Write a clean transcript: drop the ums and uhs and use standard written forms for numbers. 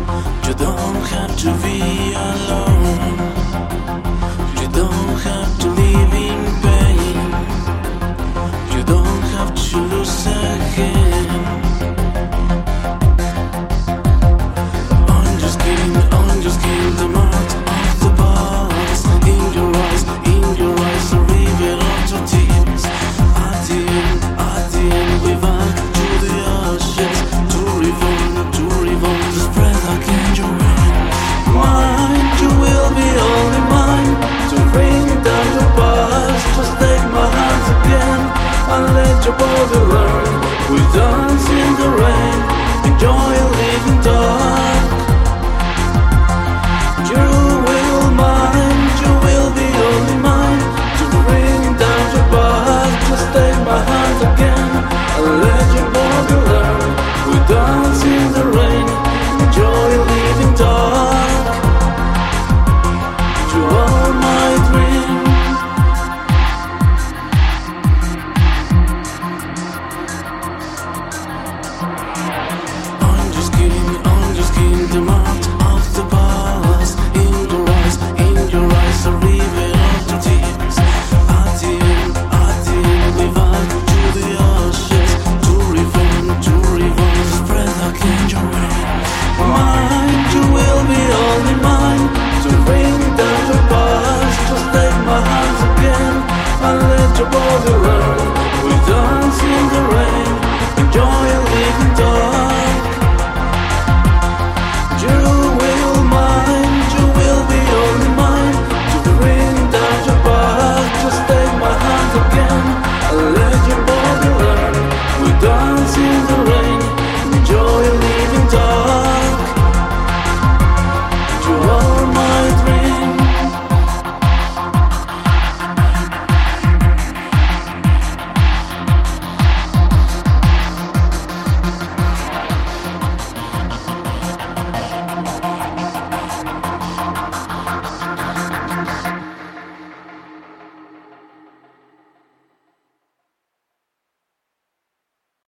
You don't have to be alone. You don't have to live in pain. You don't have to lose again. On your skin, the marks of the past. In your eyes, a river of tears. At the end, we've had to the ashes. To revolve, to spread like angel wings. Mine, you will be only mine. To bring down your past, just take my hands again and let your body learn. We dance in the rain, enjoy living dark. You will be only mine. To bring down your past, just take my hand again and let your body learn. We dance in the rain, enjoy living dark. You are my dream. On your skin, the marks of the past. In your eyes, a river of tears. At the end, we've had to the ashes. To revolve, spread like angel wings. Mine, you will be only mine. To bring down your past, just take my hands again and let your body learn. We dance in the rain, enjoy living dark. You will be only mine. To bring down your past, just take my hand again and let your body learn. We dance in the rain, enjoy living dark.